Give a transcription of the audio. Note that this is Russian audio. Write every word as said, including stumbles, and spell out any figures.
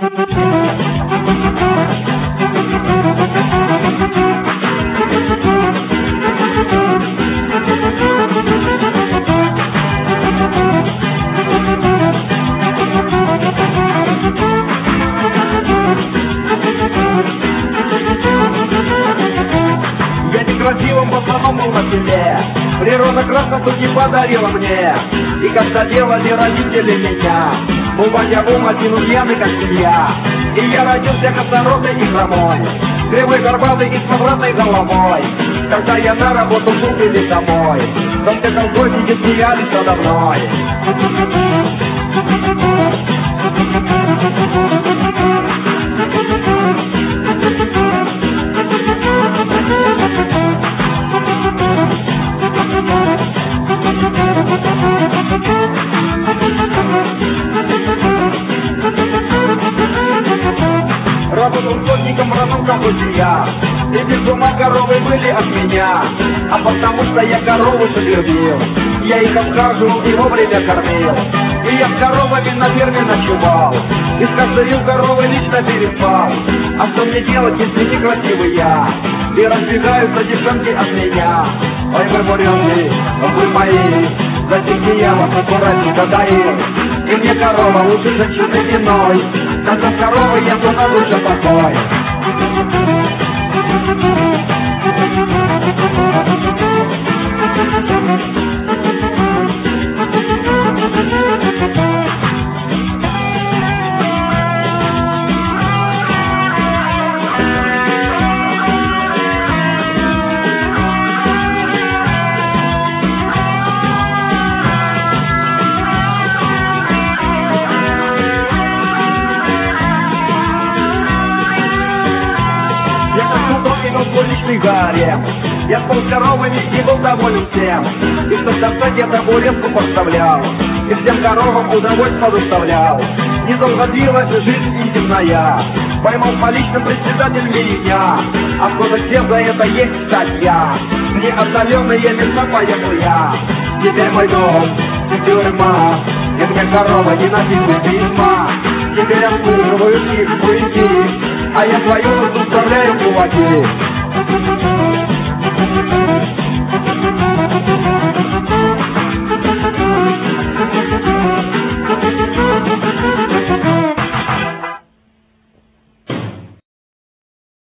Красивым пацаном был на селе, природа красоту не подарила мне. И когда делали родители меня, был батя бум, один уедный, как семья. И я родился косоротый и хромой, кривой, горбатый и с квадратной головой. Когда я на работу шел или домой, там все колхозники смеялись надо мной. Работал сотником, родом колхозе я, и без ума коровы были от меня. А потому что я корову любил, я их обхаживал и вовремя кормил. И я с коровами на ферме ночевал, и с косарил коровы лично переспал. А что мне делать, если некрасивый я, и разбегаются девчонки от меня? Ой, вы буренки, вы мои, зачем я вас аккуратненько даю? И мне корова лучше женщины иной, когда с коровой я то на душе покой. Гарем. Я спал с коровами и был доволен всем, и что в конце я табуретку поставлял, и всем коровам удовольствие доставлял. Недолго длилась жизнь интимная, поймал по личным председатель меня, а в кодексе за это есть статья. Мне отдаленные места поехал я, теперь мой дом тюрьма, и мне корова не напишет письма. Теперь обслуживают их пути, а я свою нужду вставляю в кулаки.